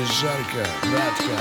жарко, братка.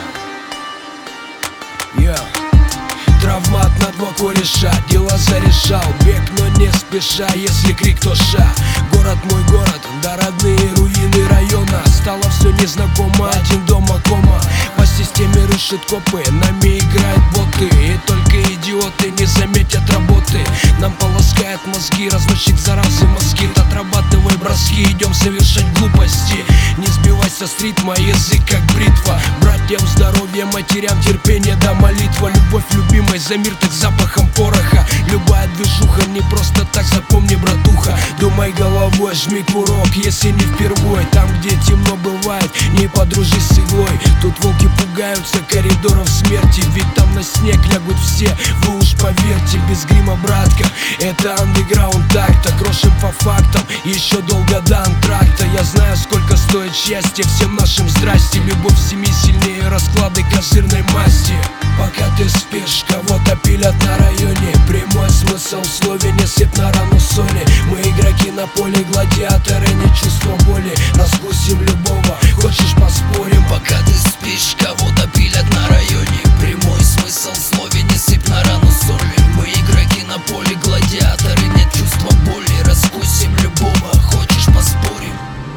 Травмат на два кореша, дела зарешал. Бег, но не спеша, если крик, то ша. Город мой город, да родные руины района. Стало все незнакомо, один дома кома. По системе рушат копы, нами играют боты. И только идиоты не заметят работы. Нам полоскает мозги, разводчик заразы москит. Отрабатывай броски, идем совершать глупости. Не сбивайся с ритма, язык как бритва. Братьям здоровья, матерям терпение да молитва. Любовь любимой за мир так запахом пороха. Любая движуха не просто так, запомни, братуха. Думай головой, жми курок, если не впервой. Там, где темно бывает, не подружись с иглой. Тут волки пугаются коридоров смерти. Ведь там на снег лягут все, вы уж поверьте. Без грима, братка, это андеграунд так-то. Крошим по фактам, еще долго до антракта. Я знаю, сколько стоит счастье, всем нашим здрасте. Любовь в семье сильнее расклады козырной масти. Пока ты спишь, кого-то пилят на районе. Прямой смысл в слове, не сыпь на рану соли. Мы игроки на поле, гладиаторы, не чувство боли. Раскусим любого, хочешь поспорим? Пока ты спишь, кого-то пилят на районе. Прямой смысл в слове, не сыпь на рану соли. Мы игроки на поле, гладиаторы, нет чувства боли. Раскусим любого, хочешь поспорим?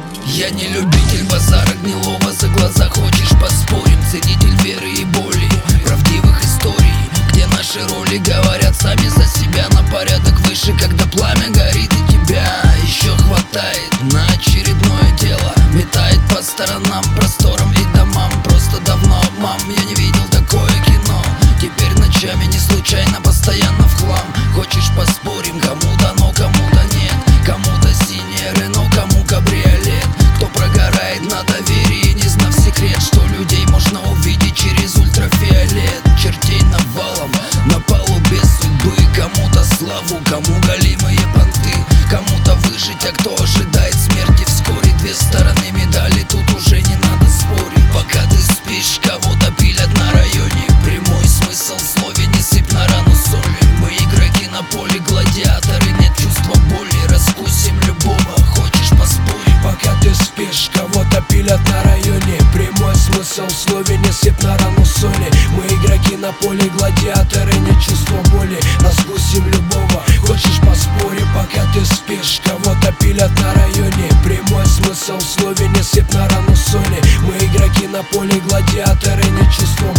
Я не любитель базара гнилого, за глаза хочешь поспорим? Ценитель веры и боли, правдивых историй, где наши роли говорят сами за себя. На порядок выше, когда пламя горит и тебя еще хватает на очередное дело. Метает по сторонам, просторам и домам. Просто давно обман, я не видел такое кино. Теперь ночами не случайно, постоянно в хлам. Хочешь поспорим? Кому дано, кому-то нет. Кому-то синее Рено, кому кабриолет. Кто прогорает на доверии, не знав секрет, что людей можно увидеть через ультрафиолет. Чертей навалом, на палубе судьбы. Кому-то славу, кому голимые понты. Кому-то выжить, а кто ожидает смерти вскоре. Две стороны медали, тут уже не надо спорить. Пока ты спишь, кого-то пилят на районе. Прямой смысл в слове, не сыпь на рану соли. Мы игроки на поле, гладиаторы, нет чувства боли. Раскусим любого, хочешь поспорим? Пока ты спишь, кого-то пилят на районе. Прямой смысл в слове, не сыпь на рану соли. Мы игроки на поле, гладиаторы, нет чувства боли. Раскусим любого, хочешь поспорим? Пока ты спишь, кого-то пилят на районе. Прямой смысл в слове, не сыпь на рану соли. Мы игроки на поле, гладиаторы, нет чувства